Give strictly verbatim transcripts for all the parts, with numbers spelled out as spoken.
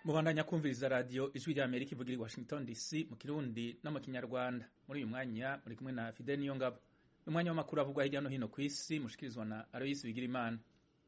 mubandanya kumviriza radio ijwi rya Amerika ivugira i Washington D C mu Kirundi no mu Kinyarwanda. Muri uyu mwanya muri kumwe na Fidel Niyongabo. Umwanya w'amakuru avugwa hirya no hino ku isi mushikirizwa na Aloysi Bigirimana.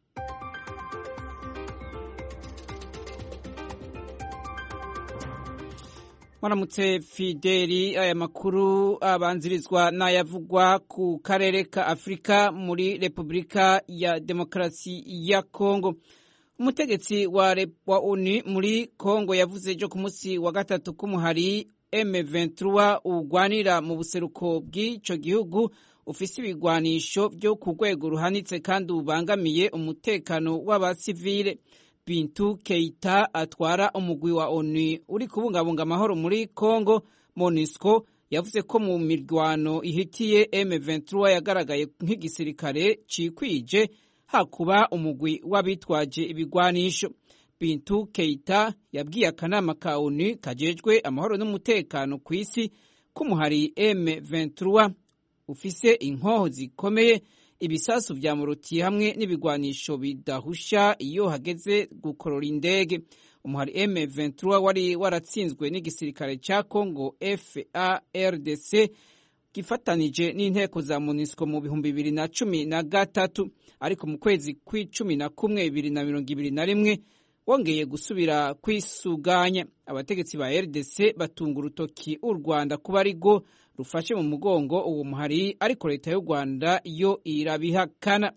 Mwaramutse Fideli, aya makuru abanzirizwa n'ayavugwa ku karere ka Afrika muri Republika ya Demokarasi ya Kongo. Umutegetsi wa, wa O N U muri Kongo yavuze ejo ku munsi wa gatatu k'umuhari M vingt trois ugwanira mu buseruko bw'ico gihugu ufise ibigwanisho byo ku rwego ruhanitse kandi ubangamiye umutekano w'abasivile. Bintu Keita atwara umugwi wa O N U uri kubungabunga amahoro muri Kongo MONUSCO yavuze ko mu mirwano ihitiye M vingt trois yagaragaye nk'igisirikare cikwije hakuba umugwi w'abitwaje ibigwanisho. Bintu Keita yabwiye akanama ka O N U kajejwe amahoro n'umutekano ku isi k'umuhari M vingt trois ufise inkoho zikomeye, ibisasu vya muruti hamwe n'ibigwanisho bidahusha iyo hageze gukorora indege. Umuhari M vingt trois wari waratsinzwe n'igisirikare ca Congo F A R D C gifatanije n'inteko za MONUSCO mu bihumbi bibiri na cumi na gatatu, ariko mu kwezi kw'icumi na kumwe bibiri na mirongo ibiri na rimwe wongeye gusubira kwisuganya. Abategetsi ba R D C batunga urutoki u Rwanda kuba arigo rufashe mu mugongo uwo muhari, ariko leta y'u Rwanda yo irabihakana.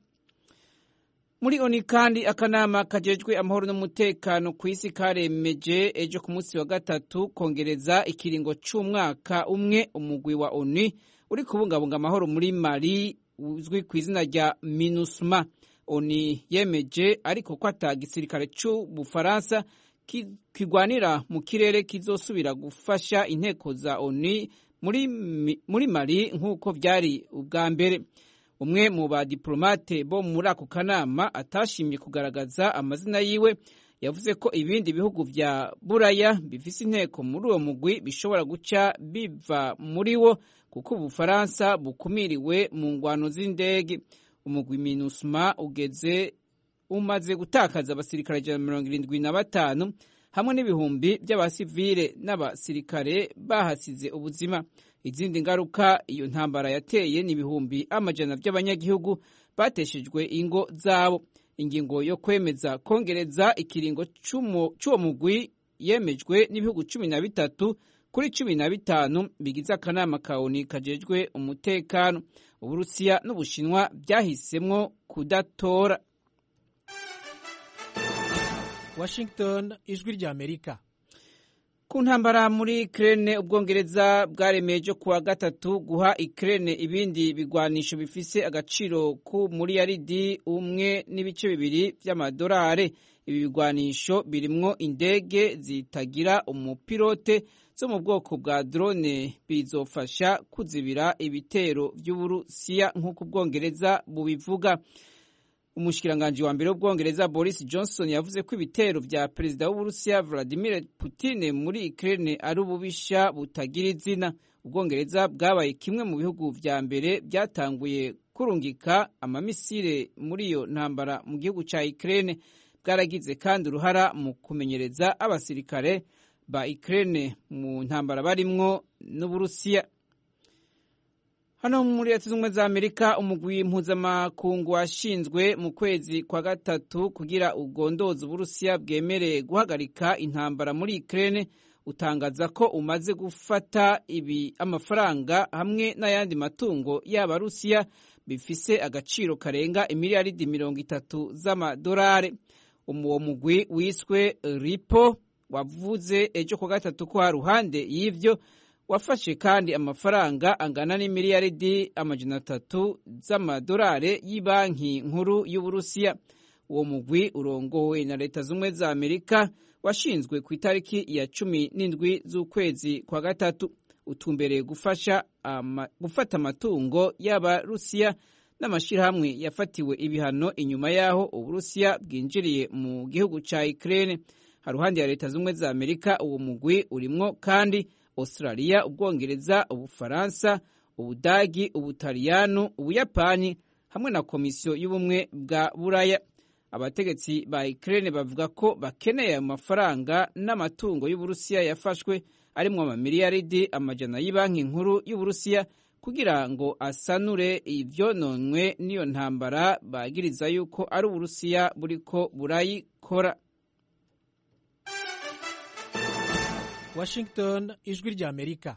Muri O N U kandi akanama kajejwe amahoro n'umutekano ku isi karemeje ejo ku munsi wa gatatu kongereza ikiringo c'umwaka umwe umugwi wa O N U uri kubungabunga amahoro muri Mali uzwi ku izina rya MINUSMA. O N U yemeje ariko ko ata gisirikare c'Ubufaransa kigwanira mu kirere kizosubira gufasha inteko za O N U muri muri Mali nk'uko vyari ubwa mbere. Umwe mu badiplomate bo muri ako kanama atashimye kugaragaza amazina yiwe yavuze ko ibindi bihugu vya Buraya bifise inteko muri uwo mugwi bishobora guca biva muri wo kuko Ubufaransa bukumiriwe mu ngwano z'indege. Umugwi MINUSMA ugeze umaze gutakaza abasirikare ijana na mirongo irindwi na batanu hamwe n'ibihumbi by'abasivile n'abasirikare bahasize ubuzima. Izindi ngaruka iyo ntambara yateye n'ibihumbi amajana by'abanyagihugu bateshejwe ingo zabo. Ingingo yo kwemeza kongereza ikiringo c'uwo mugwi yemejwe n'ibihugu cumi na bitatu kuri cumi na bitanu bigize akanama ka O N U kajejwe umutekano. Uburusiya n'Ubushinwa byahisemwo kudatora. Washington, ijwi rya Amerika. Ku ntambara muri Ukraine, Ubwongereza bwaremeje kuwa gatatu guha Ukraine ibindi bigwanisho bifise agaciro ku miliyaridi umwe n'ibice bibiri vy'amadolari. Ibi bigwanisho birimwo indege zitagira umupilote zo mu bwoko bwa drone bizofasha kuzibira ibitero vy'Uburusiya nk'uko Ubwongereza bubivuga. Umushikiranganje wa mbere w'Ubwongereza Boris Johnson yavuze ko ibitero vya perezida w'Uburusiya Vladimir Putin muri Ukraine ari ububisha butagira izina. Ubwongereza bwabaye kimwe mu bihugu vya mbere byatanguye kurungika amamisire muri iyo ntambara mu gihugu ca Ukraine. Bwaragize kandi uruhara mu kumenyereza abasirikare ba Ukraine mu ntambara barimwo n'Uburusiya. Hano muri Leta Zunze Ubumwe za Amerika, umugwi mpuzamakungu washinzwe mu kwezi kwa gatatu kugira ugondoza Uburusiya bwemere guhagarika intambara muri Ukraine utangaza ko umaze gufata ibi amafaranga hamwe n'ayandi matungo y'Abarusiya bifise agaciro karenga imiliyaridi mirongo itatu z'amadolari. Uwo mugwi wiswe Ripo wavuze ejo kwa gatatu ko haruhande y'ivyo wafashe kandi amafaranga angana n'imiliyaridi amajana atatu z'amadolari y'ibanki nkuru y'Uburusiya. Uwo mugwi urongowe na Leta Zunze Ubumwe za Amerika washinzwe ku itariki ya cumi n'indwi z'ukwezi kwa gatatu, utumbereye gufasha ama, gufata amatungo y'Abarusiya n'amashirahamwe yafatiwe ibihano inyuma yaho Uburusiya bwinjiriye mu gihugu ca Ukraine. Haruhande ya Leta Zunze Ubumwe za Amerika, uwo mugwi urimwo kandi Australia, Ubwongereza, Ubufaransa, Ubudagi, Ubutaliyano, Ubuyapani hamwe na Komisiyo y'Ubumwe bwa Buraya. abategetsi ba Ukraine bavuga ko bakeneye ayo mafaranga n'amatungo y'Uburusiya yafashwe arimwo amamiliyaridi amajana y'Ibanki Nkuru y'Uburusiya kugira ngo asanure ivyononwe n'iyo ntambara bagiriza yuko ari Uburusiya buriko burayikora. Washington, ijwi rya Amerika.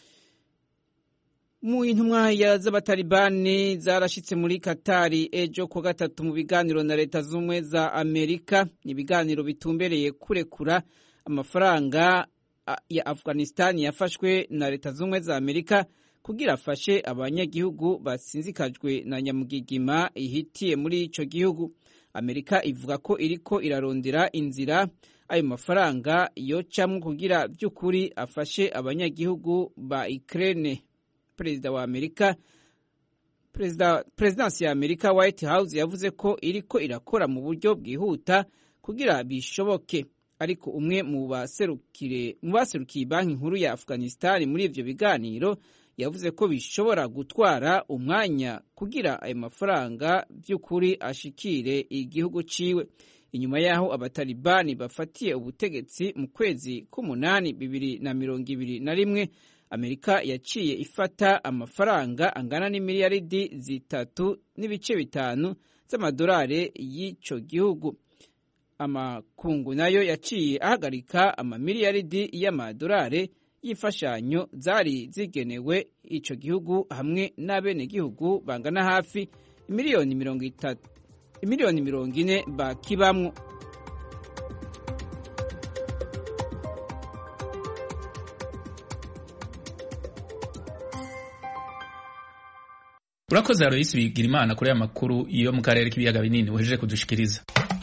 Mu intumwa z'abatalibani zarashitse muri Katari ejo ku gatatu mu biganiro na leta z'ubumwe za Amerika. Ibiganiro bitumbereye kurekura amafaranga ya Afghanistan yafashwe na leta z'ubumwe za Amerika kugira afashe abanyagihugu basinzikajwe na nyamugigima ihitiye muri ico gihugu. Amerika ivuga ko iriko irarondera inzira ayo mafaranga yocamwe kugira by'ukuri afashe abanyagihugu ba Ukraine. Perezida wa Amerika Perezida Presidency ya Amerika White House yavuze ko iriko irakora mu buryo bwihuta kugira bishoboke, ariko umwe mu baserukire mu baserukiye Banki Nkuru ya Afghanistan muri ivyo biganiro yavuze ko bishobora gutwara umwanya kugira ayo mafaranga by'ukuri ashikire igihugu ciwe. Inyuma yaho abatalibani bafatiye ubutegetsi mu kwezi k'umunani bibiri na mirongo ibiri na rimwe, Amerika yaciye ifata amafaranga angana n'imiliyaridi zitatu n'ibice bitanu z'amadolari y'ico gihugu. Amakungu nayo yaciye ahagarika amamiliyaridi y'amadolari y'imfashanyo zari zigenewe ico gihugu hamwe n'abenegihugu bangana hafi imiliyoni mirongo itatu imiliyoni mirongo ine bakibamwo. Urakoze Aloysi Bigirimana kuri aya makuru iyo mu karere k'ibiyaga binini wejeje kudushikiriza.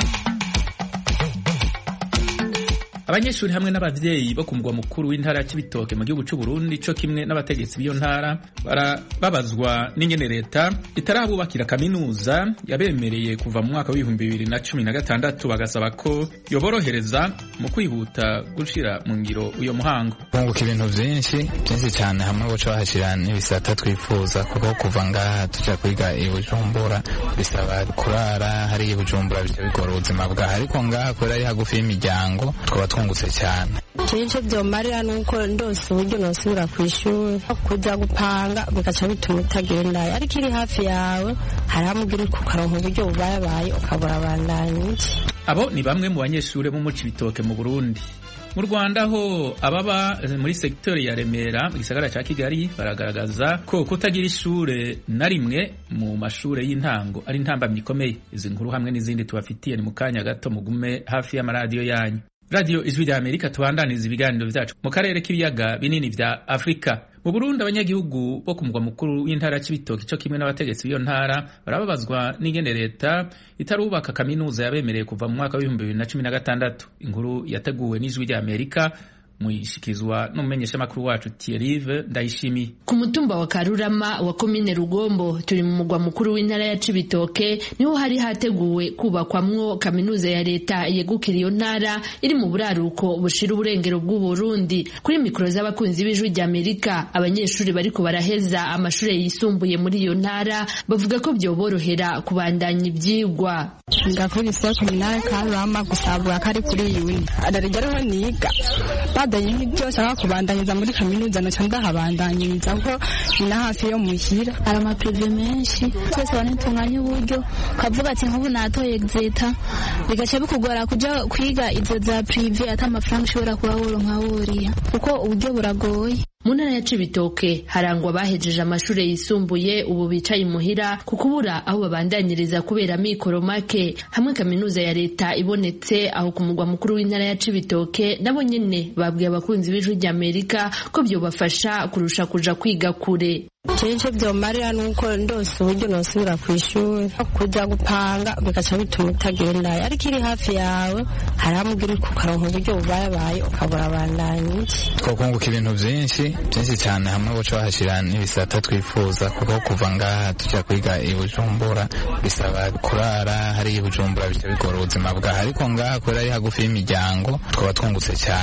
Abanyeshuri hamwe n'abavyeyi bo kumugwa mukuru w'intara y'Ibitoke mu gihugu cy'u Burundi cyo kimwe n'abategetsi b'iyo ntara barababazwa n'ingene leta itarabubakira kaminuza yabemereye kuva mu mwaka w'ibihumbi bibiri na cumi na gatandatu, bagasaba ko yoborohereza mu kwihuta gushira mu ngiro uyo muhango. Bunguka ibintu byinshi byinshi cyane hamwe boca bahashira n'ibisata twifuza kuko kuva ngaha tuja kwiga i Bujumbura bisaba kurara hari i Bujumbura bice bigora ubuzima bwa, ariko ngaha kubera ari hagufi y'imiryango twaba twungutse cyane. Cyo byomarira nuko ndose uburyo nosubira ku ishuri kujya gupanga bigaca bituma utagenda, ariko iri hafi yawe haramugira kukaronka uburyo bubayabaye ukabura abandanye. Abo ni bamwe mu banyeshuri bo mu Cibitoke mu Burundi. Mu Rwanda ho ababa muri sektori ya Remera mu gisagara ca Kigali baragaragaza ko kutagira ishure na rimwe mu mashure y'intango ari intambamyi ikomeye. Izi nkuru hamwe n'izindi tubafitiye ni mu kanya gato, mugume hafi y'amaradiyo yanyu. Radio Ijwi rya Amerika tubandaniza ibiganiro vyacu mu karere k'ibiyaga binini vya Afrika. Mu Burundi abanyagihugu bo kumugwa mukuru w'intara y'Ibitoke cyo kimwe n'abategetsi b'iyo ntara barababazwa n'ingene leta itarubaka kaminuza yabemereye kuva mu mwaka w'ibihumbi bibiri na cumi na gatandatu. Inkuru yateguwe n'Ijwi rya Amerika muyishikizwa n'umumenyesha makuru wacu Thierry Ndayishimiye. Ku mutumba wa Karurama wa komine Rugombo turi mu mugwa mukuru w'intara ya Cibitoke niho hari hateguwe kubakwamwo kaminuza ya leta yegukira iyo ntara iri mu buraruko bushira uburengero bw'u Burundi. Kuri mikoro z'abakunzi b'Ijwi rya Amerika, abanyeshuri bariko baraheza amashure yisumbuye muri iyo ntara bavuga ko byoborohera kubandanya ivyigwa. Ngakuri se kominale Karurama gusabura kari kuri yuni adarigeraho niga badanye n'ibyo shaka kubandanyiriza muri kaminuza no cyangwa habandanyiriza ko ina hafi yo muhira ara ma prive menshi twese banitunganya uburyo kavuga ati nkubu natoye exeta bigace bikugora kuja kwiga izo za prive ata amafaranga ushobora kuba woronka woriya kuko uburyo buragoye. Mu ntara ya Cibitoke harangwa bahejeje amashure yisumbuye ubu bicaye imuhira kukubura aho babandanyiriza kubera mikoro make. Hamwe kaminuza ya leta ibonetse aho ku mugwa mukuru w'intara ya Cibitoke nabo nyene babwiye abakunzi b'Ijwi rya Amerika ko byo bafasha kurusha kuja kwiga kure. Cyo byomarira nuko ndose uburyo nosubira ku ishuri kujya gupanga bigaca bituma utagenda, ariko iri hafi yawe haramugira kukaronka uburyo bubayabaye ukabura abandanye. Twakunguka ibintu byinshi byinshi cyane hamwe boca bahashira n'ibisata twifuza kuko kuva ngaha tuja kwiga i Bujumbura bisaba kurara hari i Bujumbura bice bigora ubuzima bwa, ariko ngaha kubera ari hagufi y'imiryango twaba twungutse cyane.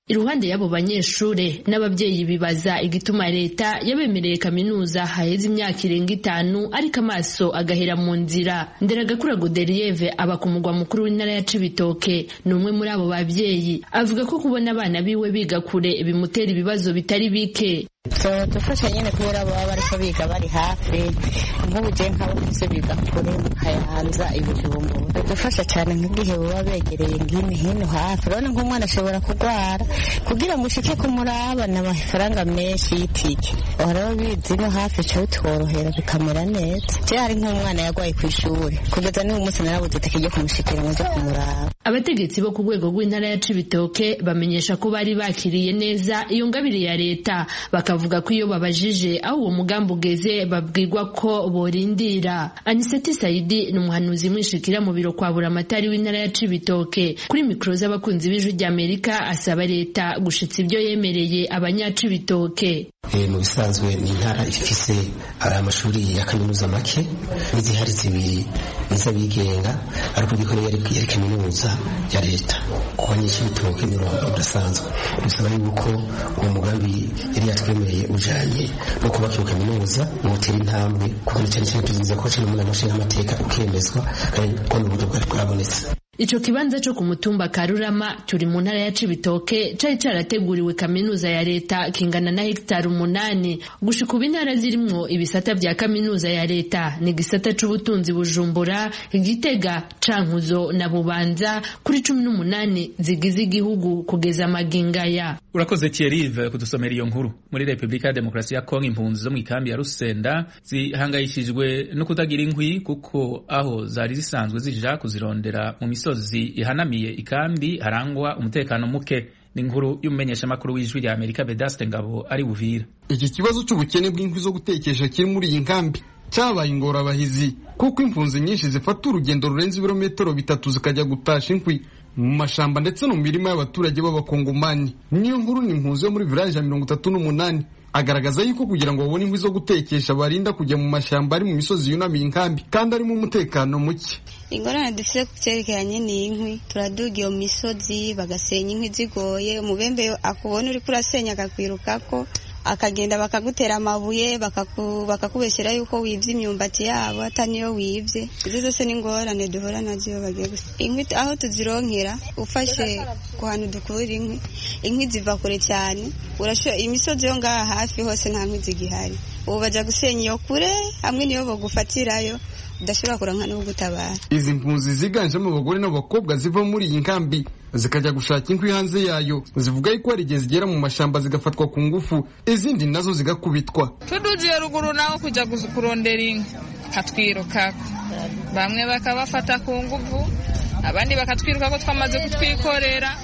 Iruhande y'abo banyeshure n'abavyeyi bibaza igituma leta yabemereye kaminuza haheze imyaka irenga itanu ariko amaso agahera mu nzira. Nderagakura Godelieve aba ku mugwa mukuru w'intara ya Cibitoke ni umwe muri abo bavyeyi avuga ko kubona abana biwe biga kure bimutera ibibazo bitari bike. dufasha nyene kubera baba bariko biga bari hafi nk'ubu je nk'abo bose biga kure mukayanza ibijumbura dufasha cyane nk'igihe baba begereye ngine hino hafi urabona nk'umwana ashobora kugwara kugira ngo ushike kumuraba n'amafaranga menshi y'itike waraho bizi no hafi cyo bitworohera bikamera neza je hari nk'umwana yagwaye ku ishuri kugeza n'uyu munsi narabuze itike ryo kumushikira ngo je kumuraba. Abategetsi bo ku rwego rw'intara ya Cibitoke bamenyesha ko bari bakiriye neza iyo ngabire ya leta bakavuga ko iyo babajije aho uwo mugambi ugeze babwirwa ko borindira. Aniseti Saidi ni umuhanuzi mwishikira mu biro kwa Buramatari w'intara ya Cibitoke kuri mikro z'abakunzi b'Ijwi ry'Amerika asaba leta gushitsa ibyo yemereye abanyacibitoke. E, mu bisanzwe ni intara ifise ari amashuri ya kaminuza make n'izihari zibiri n'izabigenga ariko gikore yari yari kaminuza ya leta ku banyacibitoke ni uruhando rudasanzwe bisaba yuko uwo mugambi yari yatwemereye ujanye no kubaka iyo kaminuza mutera intambwe kuko cyane cyane tuzize ko cyo mu n'amashinga amateka ukemezwa kandi ko n'uburyo bwari bwabonetse. Ico kibanza cyo ku mutumba Karurama turi mu ntara ya Cibitoke cari carateguriwe kaminuza ya leta kingana na hectare umunani gushika ubu intara zirimwo ibisata vya kaminuza ya leta ni gisata c'ubutunzi Bujumbura, Gitega, Cankuzo na Bubanza kuri cumi n'umunani zigize igihugu kugeza magingaya. Urakoze Thierry kudusomera iyo nkuru. Muri Republika ya Demokarasi ya Kongo impunzi zo mu ikambi ya Rusenda zihangayishijwe no kutagira inkwi kuko aho zari zisanzwe zija kuzirondera mu misozi ihanamiye ikambi harangwa umutekano muke. Ni inkuru y'umumenyesha makuru w'Ijwi ry'Amerika Vedaste Ngabo ari Buvira. Iki kibazo cy'ubukene bw'inkwi zo gutekesha kiri muri iyi nkambi cyabaye ingorabahizi kuko impunzi nyinshi zifata urugendo rurenze ibirometero bitatu zikajya gutasha inkwi mu mashamba ndetse no mu mirima y'abaturage b'abakongomani. Niyo nkuru ni impunzi yo muri village ya mirongo itatu n'umunani agaragaza yuko kugira ngo babone inkwi zo gutekesha barinda kujya mu mashamba ari mu misozi yunamiye inkambi kandi arimo umutekano muke. Ingorane dufite kucerekanye ni inkwi turaduga iyo misozi bagasenya inkwi zigoye umubembe akubona uri kurasenya akakwirukako akagenda bakagutera amabuye bakakubeshyira yuko wivye imyumbati yabo ataniyo wivye. Izo zose ni ngorane duhora nazo bagiye gusa inkwi aho tuzironkera ufashe ku hantu dukura inkwi inkwi ziva kure cyane urasho imisozi yo ngaha hafi hose nta nkwi zigihari ubu baja gusenya iyo kure hamwe niyo bogufatirayo udashobora kuranka no gutabara. Izi mpunzi ziganjemo abagore n'abakobwa ziva muri iyi nkambi zikajya gushaka inkwi hanze yayo zivuga yuko hari igihe zigera mu mashamba zigafatwa ku ngufu izindi nazo zigakubitwa. Tuduziye ruguru naho kujya kurondera inkwi katwirukako bamwe bakabafata ku ngufu abandi bakatwiruka ko twamaze kutwikorera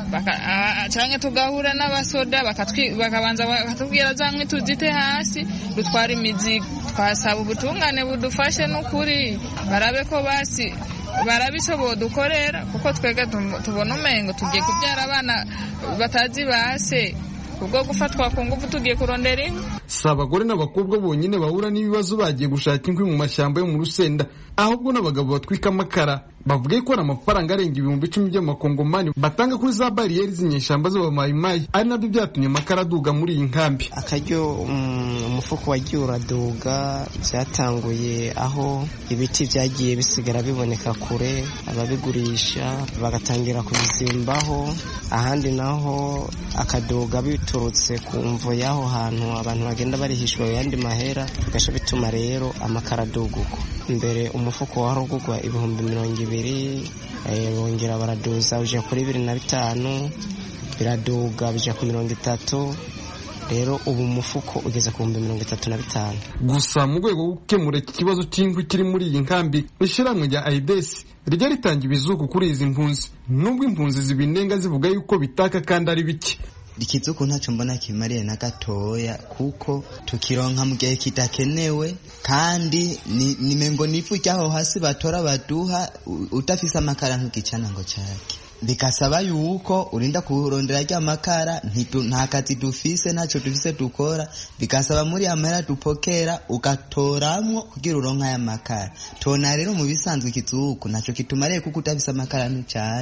cyangwa tugahura n'abasoda bakabanza bakatubwira za nkwi tuzite hasi dutwara imizigo. Twasaba ubutungane budufashe n'ukuri barabe ko basi barabishoboye dukorera kuko twega tubona umengo tugiye kubyara abana batazi base ubwo gufatwa ku ngufu tugiye kurondera inkwi. Si abagore n'abakobwa bonyine bahura n'ibibazo bagiye gushaka inkwi mu mashyamba yo mu Rusenda ahubwo n'abagabo batwika amakara bavuga ko ari amafaranga arenga ibihumbi icumi by'amakongomani batanga kuri za bariyeri z'inyeshyamba z'abamayimayi ari nabyo byatumye amakara aduga muri iyi nkambi. Akaryo umufuko wagiye uraduga byatanguye aho ibiti byagiye bisigara biboneka kure ababigurisha bagatangira kubizimbaho ahandi naho akaduga biturutse ku mvo y'aho hantu abantu bagenda barihishwa yandi mahera bigasha bituma rero amakara aduguko. Mbere umufuko warugugwa ibihumbi mirongo ibiri bongera baraduza uje kuri bibiri na bitanu biraduga bija ku mirongo itatu rero ubu umufuko ugeze ku bihumbi mirongo itatu na bitanu. Gusa mu rwego rwo gukemura iki kibazo cy'inkwi kiri muri iyi nkambi ishyirahamwe rya Aidesi rijya ritanga ibizuku kuri izi mpunzi nubwo impunzi zibinenga zivuga yuko bitaka kandi ari bike. Ikizuku ntacyo mbona kimariye na gatoya kuko tukironka mu gihe kidakenewe kandi ni mengo nifu cyaho hasi batora baduha utafisa amakara nk'igicana ngo cyake bikasaba yuko urinda kurondera rya makara nta kazi dufise ntacyo dufise dukora bikasaba muri amahera dupokera ugatoramwo kugira uronka ya makara tona rero mu bisanzwe ikizuku ntacyo kitumariye kuko utafisa amakara n'ucana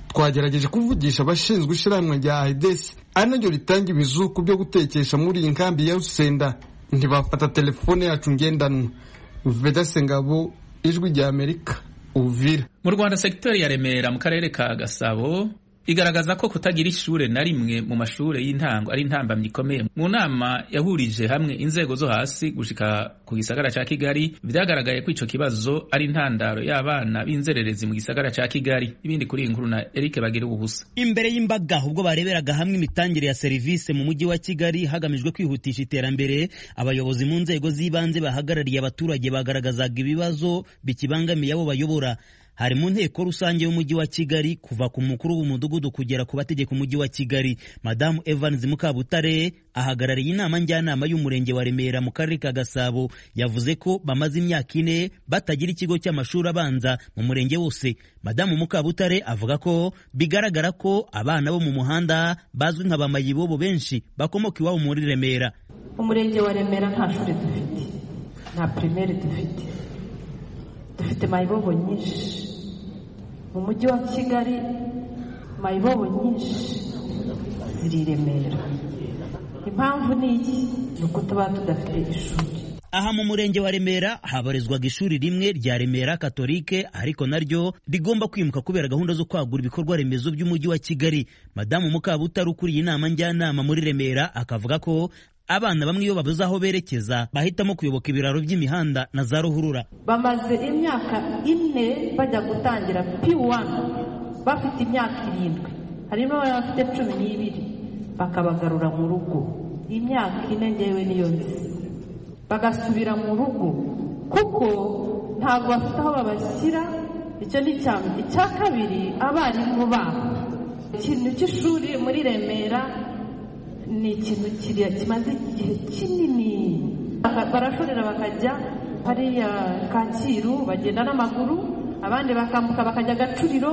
twagerageje kuvugisha abashinzwe ishyirahamwe rya Aidesi ari naryo ritanga ibizuku byo gutekesha muri iyi nkambi ya Rusenda, ntibafata telefone yacu ngendanwa. Vedaste Ngabo, Ijwi rya Amerika, Uvira. Mu Rwanda sektori ya Remera mu karere ka Gasabo igaragaza ko kutagira ishure na rimwe mu mashure y'intango ari intambamyi ikomeye. Mu nama yahurije hamwe inzego zo hasi gushika ku gisagara ca Kigali, vyagaragaye ko ico kibazo ari intandaro y'abana b'inzererezi mu gisagara ca Kigali. Ibindi kuri inkuru na Eric Bagira ubuhusa. Imbere y'imbaga ubwo bareberaga hamwe imitangire ya service mu mujyi wa Kigali hagamijwe kwihutisha iterambere, abayobozi mu nzego z'ibanze bahagarariye abaturage bagaragazaga ibibazo bikibangamiye abo bayobora. Hari mu nteko rusange y'umujyi wa Kigali kuva ku mukuru w'umudugudu kugera ku bategeka umujyi wa Kigali. Madamu Evans Mukabutare ahagarariye inama njyanama y'umurenge wa Remera mu karere ka Gasabo yavuze ko bamaze imyaka ine batagira ikigo cy'amashuri abanza mu murenge wose. Madamu Mukabutare avuga ko bigaragara ko abana bo mu muhanda bazwi nka bamayibobo benshi bakomoka iwabo muri Remera. Umurenge wa Remera nta shuri dufite, nta primaire dufite, dufite mayibobo nyinshi. Mu mujyi wa Kigali mayibobo nyinshi ziri Remera. Impamvu ni iki? Nuko tuba tudafite ishuri. Aha mu murenge wa Remera habarizwaga ishuri rimwe rya Remera Katolike, ariko naryo rigomba kwimuka kubera gahunda zo kwagura ibikorwa remezo by'umujyi wa Kigali. Madamu Mukabutare ukuriye inama njyanama muri Remera akavuga ko abana bamwe iyo babuze aho berekeza bahitamo kuyoboka ibiraro by'imihanda na za ruhurura. Bamaze imyaka ine bajya gutangira P one bafite imyaka irindwi, harimo abafite cumi n'ibiri bakabagarura mu rugo. Imyaka ine ngewe niyo nzi, bagasubira mu rugo kuko ntabwo bafite aho babashyira. Icyo ni cyane. Icya kabiri, abarimu babo, ikintu cy'ishuri muri Remera ni ikintu kiriya kimaze igihe kinini. Barashorera bakajya hariya Kacyiru bagenda n'amaguru, abandi bakambuka bakajya Gacuriro,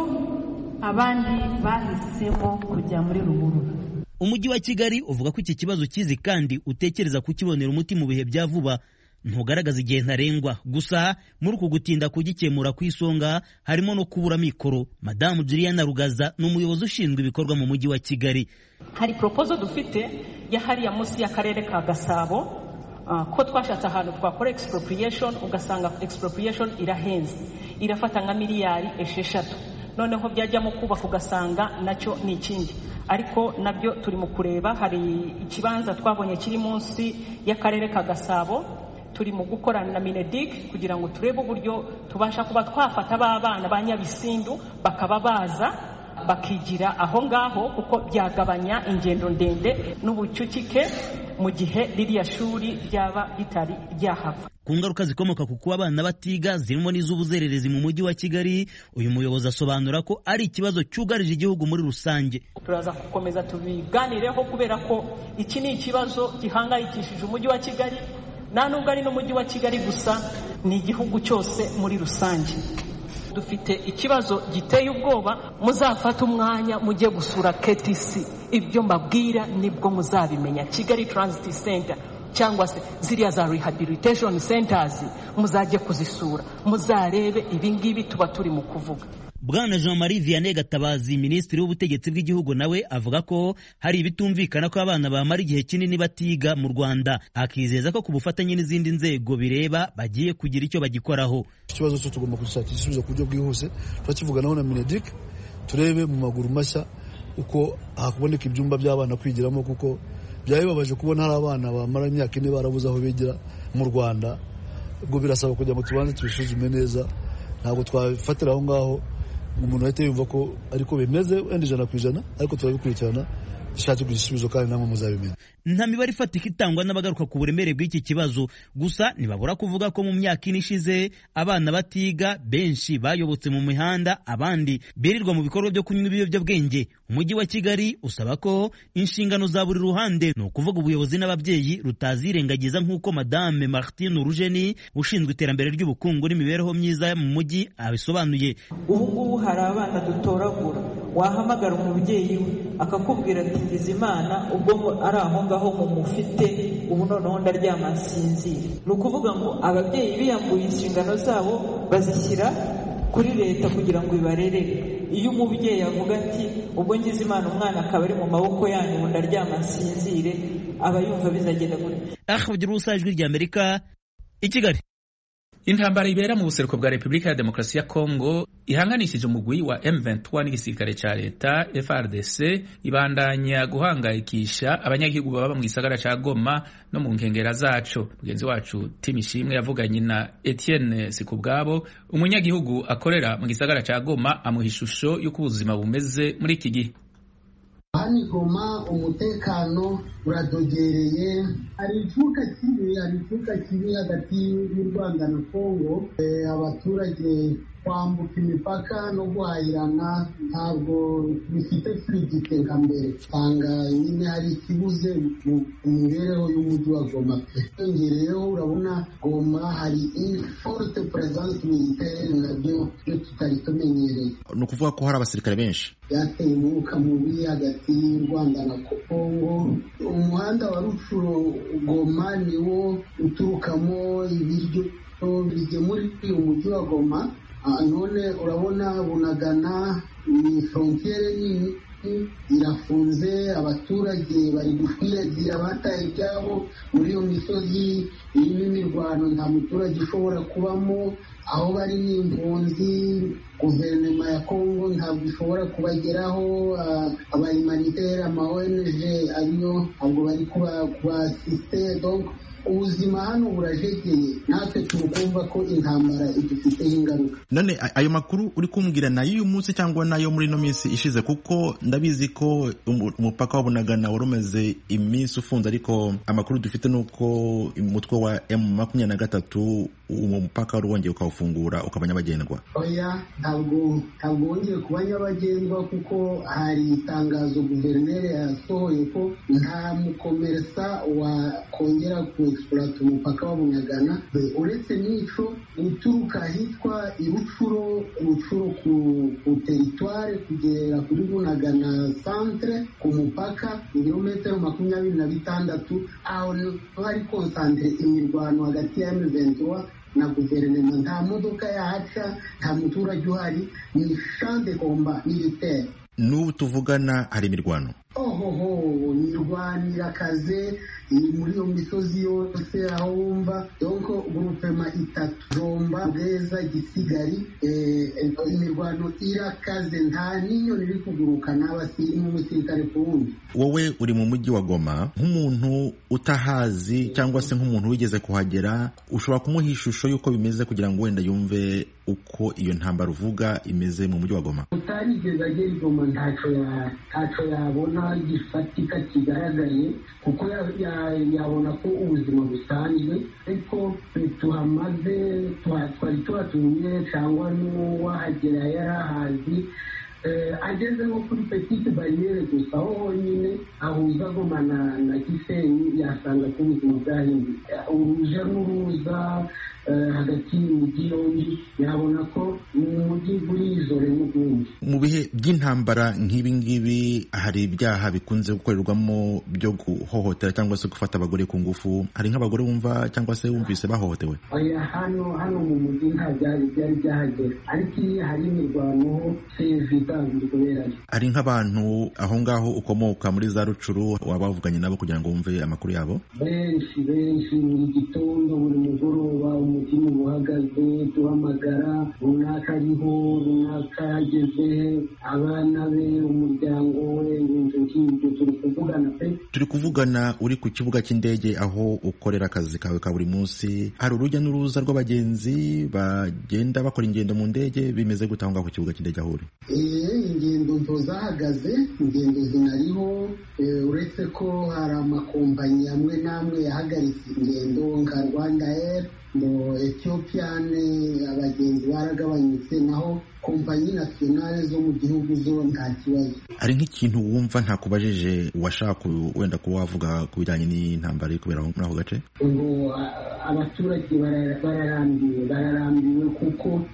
abandi bahisemo kujya muri Ruhurura. Umujyi wa Kigali uvuga ko iki kibazo kizi kandi utekereza kukibonera umuti mu bihe bya vuba. Ntugaragaza igihe ntarengwa, gusa muri uku gutinda kugikemura ku isonga harimo no kubura mikoro. Madamu Juliana Rugaza ni umuyobozi ushinzwe ibikorwa mu mujyi wa Kigali. Hari proposal dufite ya hariya munsi y'akarere ka Gasabo, uh, ko twashatse ahantu twakora expropriation, ugasanga expropriation irahenze, irafata nka miliyari esheshatu. Noneho byajyamo kubaka ugasanga nacyo ni ikindi, ariko nabyo turi mu kureba. Hari ikibanza twabonye kiri munsi y'akarere ka Gasabo, turi mu gukorana na Minedik kugira ngo turebe uburyo tubasha kuba twafata abana ba Nyabisindu bakaba baza bakigira aho ngaho, kuko byagabanya ingendo ndende n'ubucucike mu gihe ririya shuri ryaba ritari ryahava. Ku ngaruka zikomoka ku kuba abana batiga zirimo n'iz'ubuzererezi mu mujyi wa Kigali, uyu muyobozi asobanura ko ari ikibazo cyugarije igihugu muri rusange. Turaza gukomeza tubiganireho kubera ko iki ni ikibazo gihangayikishije umujyi wa Kigali, nta nubwo ari n'umujyi wa Kigali gusa, ni igihugu cyose muri rusange. Dufite ikibazo giteye ubwoba. Muzafata umwanya mujye gusura K T C, ibyo mbabwira nibwo muzabimenya. Kigali Transit Center cyangwa se ziriya za rehabilitation centers muzajye kuzisura, muzarebe ibingibi tuba turi mu kuvuga. Bwana Jean-Marie Vianney Gatabazi, minisitiri w'ubutegetsi bw'igihugu, nawe avuga ko hari ibitumvikana ko abana bamara igihe kinini batiga mu Rwanda, akizeza ko ku bufatanye n'izindi nzego bireba bagiye kugira icyo bagikoraho. Ikibazo cyo tugomba gushakira igisubizo ku buryo bwihuse, turakivuganaho na Minedik, turebe mu maguru mashya uko hakuboneka ibyumba by'abana kwigiramo, kuko byabibabaje kubona hari abana bamara imyaka ine barabuze aho bigira mu Rwanda. Ubwo birasaba kugira ngo tubanze tubisuzume neza, ntabwo twafatira aho ngaho umuntu ahita yumva ko ariko bimeze wenda ijana ku ijana, ariko turabikurikirana dushake igisubizo kandi namwe muzabimenya. Nta mibare ifatika itangwa n'abagaruka ku buremere bw'iki kibazo, gusa ntibabura kuvuga ko mu myaka ine ishize abana batiga benshi bayobotse mu mihanda, abandi birirwa mu bikorwa byo kunywa ibiyobyabwenge. Umujyi wa Kigali usaba ko inshingano za buri ruhande, ni ukuvuga ubuyobozi n'ababyeyi, rutazirengagiza nk'uko Madame Martine Urujeni ushinzwe iterambere ry'ubukungu n'imibereho myiza mu mujyi abisobanuye. Ubu ngubu hari abana dutoragura, wahamagara umubyeyi we akakubwira ati Bizimana ubwo ari aho ngaho mu mufite ubu noneho ndaryama nsinzira. Ni ukuvuga ngo ababyeyi biyambuye inshingano zabo bazishyira kuri leta kugira ngo ibarerere. iyo umubyeyi avuga ati ubwo ngize Imana umwana akaba ari mu maboko yanyu ubu ndaryama nsinzire, aba yumva bizagenda gute. Ahavugira usajwi rya Amerika i Kigali. Intambara ibera mu buseruko bwa Republika ya Demokarasi ya Kongo ihanganishije umugwi wa M vingt-trois n'igisirikare ca leta F A R D C ibandanya guhangayikisha abanyagihugu baba mu gisagara ca Goma no mu nkengera zaco. Mugenzi wacu Timishimwe yavuganye na Etienne Sikubwabo, umunyagihugu akorera mu gisagara ca Goma, amuha ishusho y'uko ubuzima bumeze muri iki gihe. Hani Goma umutekano uradogereye, hari icuka kibi hari icuka kibi hagati y'u Rwanda na Kongo. E, abaturage kwambuka imipaka no guhahirana ntabwo bifite fluidite nka mbere, usanga nyine hari ikibuze mu mibereho y'umujyi wa Goma. Yongereyeho urabona Goma hari une forte présence militaire, nabyo byo tutari tumenyereye. Ni ukuvuga ko hari abasirikare benshi byateye umwuka mubi hagati y'u Rwanda na Kongo. Umuhanda wa Rucuro Goma niwo uturukamo ibiryo bigemura umujyi wa Goma. None urabona Bunagana ni frontiere nini irafunze, abaturage bari gukwiragira bataye ibyabo muri iyo misozi irimo imirwano, nta muturage ushobora kubamo. Aho bari n'impunzi, guverinoma ya Kongo ntabwo ishobora kubageraho. Abahumanitaire ama O N G ariyo ntabwo bari kubasiste. Donc ubuzima hano burajegeye, natwe tukumva ko intambara idufiteho ingaruka. None ayo makuru uri kumbwira nayo uyu munsi cyangwa nayo muri no minsi ishize? Kuko ndabizi ko umupaka wa Bunagana warumeze iminsi ufunze, ariko amakuru dufite nuko umutwe wa M makumyabiri na gatatu umupaka wongeye ukawufungura ukaba nyabagendwa. Oya, ntabwo ntabwo wongeye kuba nyabagendwa, kuko hari itangazo guverineri yasohoye ko nta mukomersa wakongera ku exploit umupaka wa Bunagana. Uretse n'ico uturuka hitwa Irucuro Rucuro ku, ku territoire kugera kuri Bunagana centre ku mupaka ibirometero makumyabiri na bitandatu, aho hari concentre imirwano hagati ya M vingt-trois na guverinoma. Nta modoka yahaca, nta muturage uhari, ni champ de combat militaire. N'ubu tuvugana hari imirwano? Ohoho, imirwano irakaze muri iyo misozi yose aho wumva. Donc groupement itatu Jomba, Bweza, Gisigari, imirwano irakaze, nta n'inyoni iri kuguruka n'umusirikare ku wundi. Wowe uri mu mujyi wa Goma, nk'umuntu utahazi cyangwa se nk'umuntu wigeze kuhagera, ushobora kumuha ishusho y'uko bimeze kugira ngo wenda yumve uko iyo ntambara uvuga imeze mu mujyi wa Goma? Utarigeze agera i Goma ntaco ntaco yabona gifatika kigaragaye, kuko yabona ko ubuzima busanzwe. Ariko tuhamaze twari tuhatumye cyangwa n'uwahagera yarahazi, ageze nko kuri petite barriere gusa, aho honyine ahuza Goma na, na Gisenyi, yasanga ko ubuzima bwahindutse. Uruja n'uruza hagati y'imijyi yombi yabona ko umujyi burizore n'ubundi. Mu bihe by'intambara nk'ibi ngibi hari ibyaha bikunze gukorerwamo byo guhohotera cyangwa se gufata abagore ku ngufu. Hari nk'abagore wumva cyangwa se wumvise bahohotewe? Oya, hano hano mu mujyi nta byari byari byahagera, ariko iyo hari imirwano sevitangi kuberayo. Hari nk'abantu aho ngaho ukomoka muri za Rucuru waba wavuganye nabo kugira ngo wumve amakuru yabo? Benshi benshi, buri gitondo buri mugoroba umutima uhagaze, duhamagara runaka ariho, runaka yageze, abana be, umuryango we, ibintu nk'ibyo. Turi kuvugana pe turi kuvugana uri ku kibuga cy'indege aho ukorera akazi kawe ka buri munsi. Hari urujya n'uruza rw'abagenzi bagenda bakora ingendo mu ndege? Bimeze gute aho ngaho ku kibuga cy'indege aho uri? Ingendo nto zahagaze, ingendo zinariho, uretse ko hari amakompanyi amwe n'amwe yahagaritse ingendo nka Rwanda Air, mu Ethiopian abagenzi baragabanyutse, naho kompanyi nationale zo mu gihugu zo nta kibazo. Ari nk'ikintu wumva nta nakubajije washaka wenda kuba wavuga ku bijyanye n'intambara iri kubera muri ako gace. ngo abaturage bararambiwe bararambiwe kuko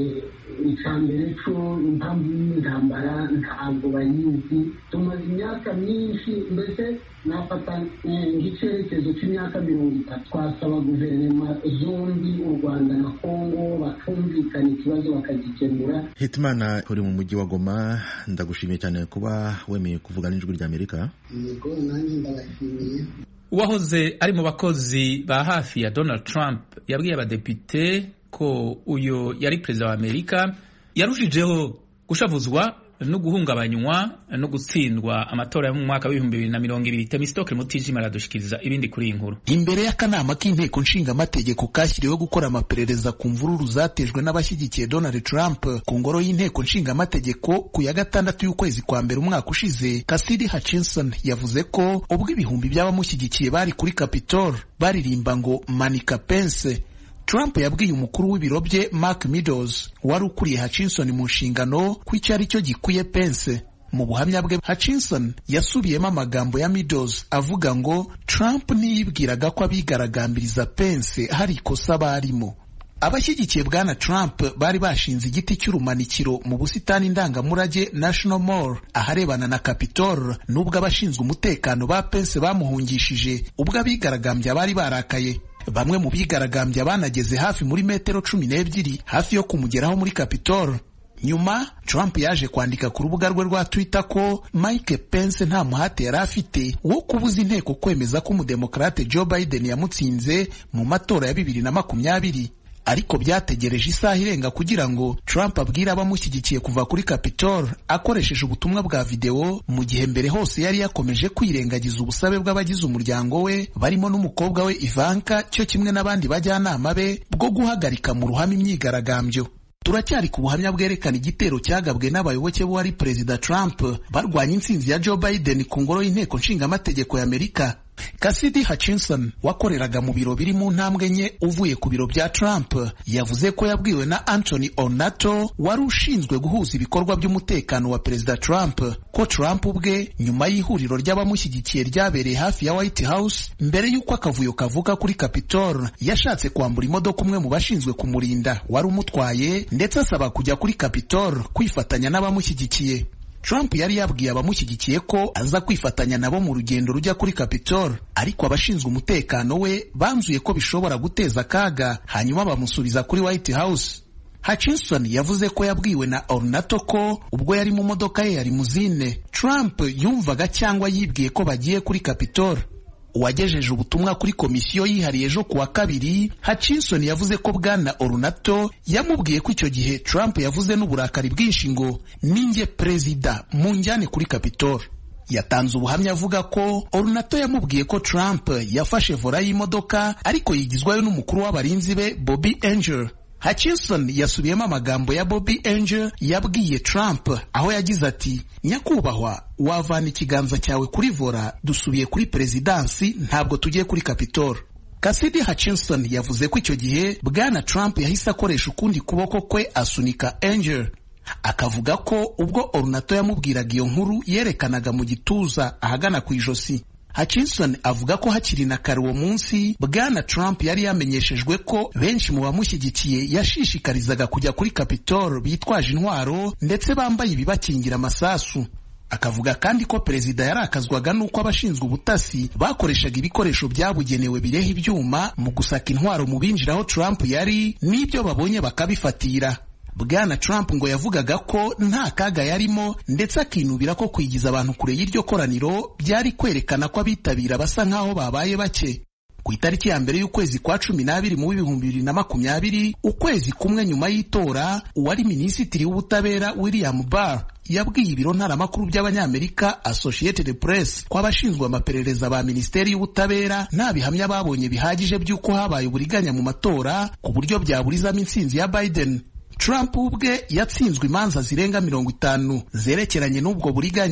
icambere cyo impamvu y'intambara ntabwo bayizi. tumaze imyaka myinshi, mbese nafata nk'icyerekezo cy'imyaka mirongo itatu. twasaba guverinoma zombi, u Rwanda na Kongo, bakumvikana ikibazo bakagikemura. Hitimana, uri mu mujyi wa Goma, ndagushimiye cyane kuba wemeye kuvuga n'ijwi ry'Amerika. yego nanjye ndabashimiye. uwahoze ari mu bakozi ba hafi ya Donald Trump yabwiye abadepite ko uyo yari perezida wa Amerika yarushijeho gushavuzwa no guhungabanywa no gutsindwa amatora yo mu mwaka w'ibihumbi bibiri na mirongo ibiri. Temistoke Mutijima aradushikiriza ibindi kuri iyi nkuru. Imbere y'akanama k'inteko nshingamategeko kashyiriweho gukora amaperereza ku mvururu zatejwe n'abashyigikiye Donald Trump ku ngoro y'inteko nshingamategeko ku ya gatandatu y'ukwezi kwa mbere umwaka ushize, Cassidy Hutchinson yavuze ko ubwo ibihumbi by'abamushyigikiye bari kuri Capitol baririmba ngo manika Pence, Trump yabwiye umukuru w'ibiro bye Mark Meadows wari ukuriye Hutchinson mu nshingano ko icyo ari cyo gikwiye Pence. Mu buhamya bwe, Hutchinson yasubiyemo amagambo ya Meadows avuga ngo Trump ntiyibwiraga ko abigaragambiriza Pence hari ikosa barimo. Abashyigikiye bwana Trump bari bashinze igiti cy'urumanikiro mu busitani ndangamurage National Mall aharebana na Capitol, nubwo abashinzwe umutekano ba Pence bamuhungishije ubwo abigaragambya bari barakaye. Bamwe mu bigaragambya banageze hafi muri metero cumi n'ebyiri hafi yo kumugeraho muri Capitol. Nyuma Trump yaje kwandika ku rubuga rwe rwa Twitter ko Mike Pence nta muhate yari afite wo kubuza inteko kwemeza ko umudemokrate Joe Biden yamutsinze mu matora ya bibiri na makumyabiri. Ariko byategereje isaha irenga kugira ngo Trump abwire abamushyigikiye kuva kuri Capitol akoresheje ubutumwa bwa video, mu gihe mbere hose yari yakomeje kwirengagiza ubusabe bw'abagize umuryango we barimo n'umukobwa we Ivanka cyo kimwe n'abandi bajyanama be bwo guhagarika mu ruhame imyigaragambyo. Turacyari ku buhamya bwerekana igitero cyagabwe n'abayoboke b'uwari Perezida Trump barwanya intsinzi ya Joe Biden ku ngoro y'inteko nshingamategeko ya Amerika. Cassidy Hutchinson wakoreraga mu biro biri mu ntambwe nke uvuye ku biro bya Trump yavuze ko yabwiwe na Anthony Ornato wari ushinzwe guhuza ibikorwa by'umutekano wa Perezida Trump ko Trump ubwe nyuma y'ihuriro ry'abamushyigikiye ryabereye hafi ya White House mbere y'uko akavuyo kavuka kuri Capitol yashatse kwambura imodoka umwe mu bashinzwe kumurinda wari umutwaye ndetse asaba kujya kuri Capitol kwifatanya n'abamushyigikiye. Trump yari yabwiye abamushyigikiye ko aza kwifatanya nabo mu rugendo rujya kuri Capitol, ariko abashinzwe umutekano we banzuye ko bishobora guteza akaga hanyuma bamusubiza kuri White House. Hutchinson yavuze ko yabwiwe na Ornato ko ubwo yari mu modoka ye ya limuzine Trump yumvaga cyangwa yibwiye ko bagiye kuri Capitol. Uwagejeje ubutumwa kuri komisiyo yihariye ejo kuwa kabiri, Hutchinson yavuze ko bwana Ornato yamubwiye ko icyo gihe Trump yavuze n'uburakari bwinshi ngo ninjye perezida munjyane kuri Capitol. Yatanze ubuhamya avuga ko Ornato yamubwiye ko Trump yafashe vola y'imodoka ariko yigizwayo n'umukuru w'abarinzi be Bobby Angel. Hutchinson yasubiyemo amagambo ya Bobby Angel yabwiye Trump aho yagize ati, nyakubahwa wavana ikiganza cyawe kuri vola, dusubiye kuri perezidansi, ntabwo tugiye kuri Capitol. Cassidy Hutchinson yavuze ko icyo gihe bwana Trump yahise akoresha ukundi kuboko kwe asunika Angel, akavuga ko ubwo Ornato yamubwiraga iyo nkuru yerekanaga mu gituza ahagana ku ijosi. Hutchinson avuga ko hakiri na kare uwo munsi bwana Trump yari yamenyeshejwe ko benshi mu bamushyigikiye yashishikarizaga kujya kuri Capitol bitwaje intwaro ndetse bambaye ibibakingira amasasu. Akavuga kandi ko perezida yarakazwaga n'uko abashinzwe ubutasi bakoreshaga ibikoresho byabugenewe bireha ibyuma mu gusaka intwaro mu binjiraho Trump yari, n'ibyo babonye bakabifatira. Bwana Trump ngo yavugaga ko nta kaga yarimo ndetse akinubira ko kwigiza abantu kure y'iryo koraniro byari kwerekana ko abitabira basa nk'aho babaye bake. Ku itariki ya mbere y'ukwezi kwa cumi n'abiri mu bihumbi bibiri na makumyabiri, ukwezi kumwe nyuma y'itora, uwari minisitiri w'ubutabera William Barr yabwiye ibiro ntaramakuru by'abanyamerika Associated Press ko abashinzwe amaperereza ba Minisiteri y'Ubutabera nta bihamya babonye bihagije by'uko habaye uburiganya mu matora ku buryo byaburizamo intsinzi ya Biden. Trump ubwe yatsinzwe imanza zirenga mirongo itanu zerekeranye n'ubwo buriganya.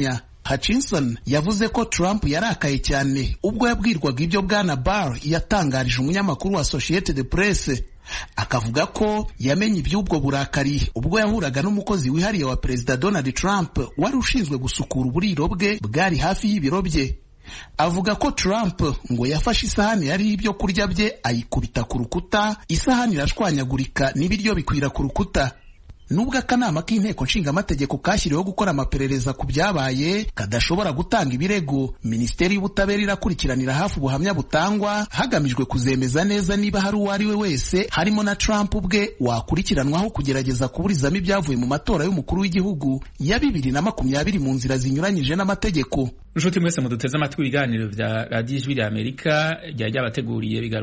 Hutchinson yavuze ko Trump yarakaye cyane ubwo yabwirwaga ibyo bwana Barr yatangarije umunyamakuru wa Associated Press, akavuga ko yamenye iby'ubwo burakari ubwo yahuraga n'umukozi wihariye wa Perezida Donald Trump wari ushinzwe gusukura uburiro bwe bwari hafi y'ibiro bye. Avuga ko Trump ngo yafashe isahani yari ibyo kurya bye ayikubita ku rukuta, isahani irashwanyagurika n'ibiryo bikwira ku rukuta. Nubwo akanama k'inteko nshingamategeko kashyiriweho gukora amaperereza ku byabaye kadashobora gutanga ibirego, Minisiteri y'Ubutabera irakurikiranira hafi ubuhamya butangwa hagamijwe kuzemeza neza niba hari uwo ari we wese harimo na Trump ubwe wakurikiranwaho kugerageza kuburizamo ibyavuye mu matora y'umukuru w'igihugu ya bibiri na makumyabiri mu nzira zinyuranyije n'amategeko. Nshuti mwese muduteze amatwi ibiganiro vya Radio Ijwi ry'Amerika ryari ryabateguriye bigaruka